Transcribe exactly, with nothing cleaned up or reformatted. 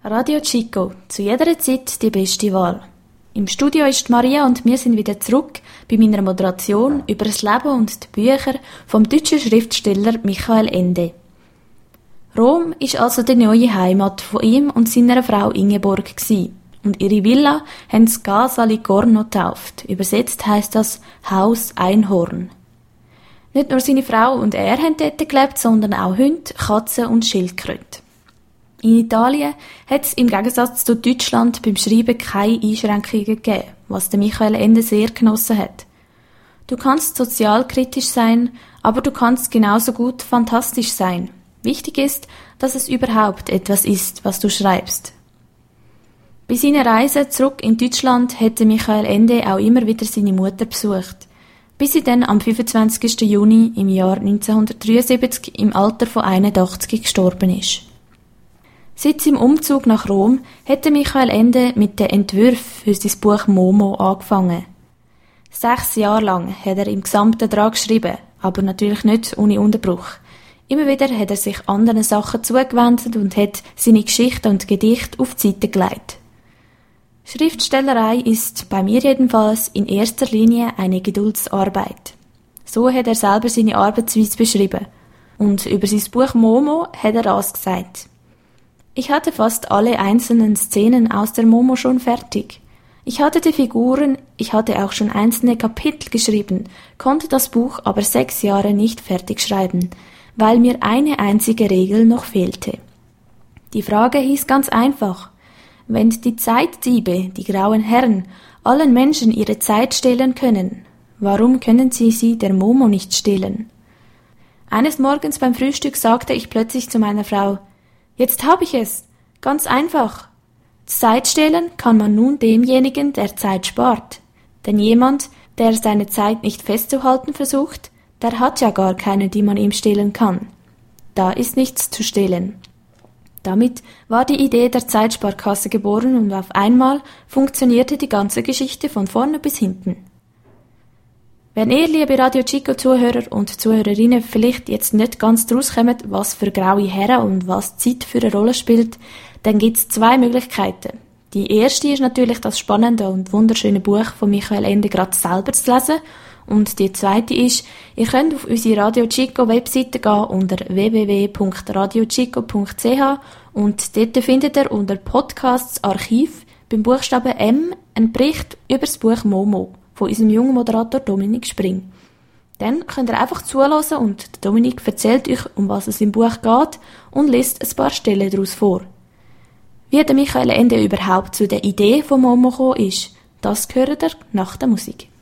Radio Chico, zu jeder Zeit die beste Wahl. Im Studio ist Maria und wir sind wieder zurück bei meiner Moderation über das Leben und die Bücher vom deutschen Schriftsteller Michael Ende. Rom ist also die neue Heimat von ihm und seiner Frau Ingeborg gsi. Und ihre Villa haben sie Casa Ligorno getauft. Übersetzt heisst das Haus Einhorn. Nicht nur seine Frau und er haben dort gelebt, sondern auch Hunde, Katzen und Schildkröte. In Italien hat es im Gegensatz zu Deutschland beim Schreiben keine Einschränkungen gegeben, was der Michael Ende sehr genossen hat. Du kannst sozialkritisch sein, aber du kannst genauso gut fantastisch sein. Wichtig ist, dass es überhaupt etwas ist, was du schreibst. Bei seiner Reise zurück in Deutschland hätte Michael Ende auch immer wieder seine Mutter besucht, bis sie dann am fünfundzwanzigsten Juni im Jahr neunzehnhundertdreiundsiebzig im Alter von einundachtzig gestorben ist. Seit seinem Umzug nach Rom hätte Michael Ende mit den Entwürfen für sein Buch Momo angefangen. Sechs Jahre lang hat er im Gesamten daran geschrieben, aber natürlich nicht ohne Unterbruch. Immer wieder hat er sich anderen Sachen zugewendet und hat seine Geschichten und Gedichte auf die Seite gelegt. Schriftstellerei ist, bei mir jedenfalls, in erster Linie eine Geduldsarbeit. So hat er selber seine Arbeitsweise beschrieben. Und über sein Buch Momo hat er das gesagt. Ich hatte fast alle einzelnen Szenen aus der Momo schon fertig. Ich hatte die Figuren, ich hatte auch schon einzelne Kapitel geschrieben, konnte das Buch aber sechs Jahre nicht fertig schreiben, weil mir eine einzige Regel noch fehlte. Die Frage hieß ganz einfach: Wenn die Zeitdiebe, die grauen Herren, allen Menschen ihre Zeit stehlen können, warum können sie sie der Momo nicht stehlen? Eines Morgens beim Frühstück sagte ich plötzlich zu meiner Frau: Jetzt hab ich es. Ganz einfach. Zeit stehlen kann man nun demjenigen, der Zeit spart. Denn jemand, der seine Zeit nicht festzuhalten versucht, der hat ja gar keine, die man ihm stehlen kann. Da ist nichts zu stehlen. Damit war die Idee der Zeitsparkasse geboren und auf einmal funktionierte die ganze Geschichte von vorne bis hinten. Wenn ihr, liebe Radio Chico-Zuhörer und Zuhörerinnen, vielleicht jetzt nicht ganz draus kommt, was für graue Herren und was Zeit für eine Rolle spielt, dann gibt es zwei Möglichkeiten. Die erste ist natürlich das spannende und wunderschöne Buch von Michael Ende gerade selber zu lesen. Und die zweite ist, ihr könnt auf unsere Radio Chico Webseite gehen unter w w w punkt radio chico punkt c h und dort findet ihr unter Podcasts Archiv beim Buchstaben M einen Bericht über das Buch Momo von unserem jungen Moderator Dominik Spring. Dann könnt ihr einfach zuhören und Dominik erzählt euch, um was es im Buch geht und liest ein paar Stellen daraus vor. Wie der Michael Ende überhaupt zu der Idee von Momo gekommen ist, das hört ihr nach der Musik.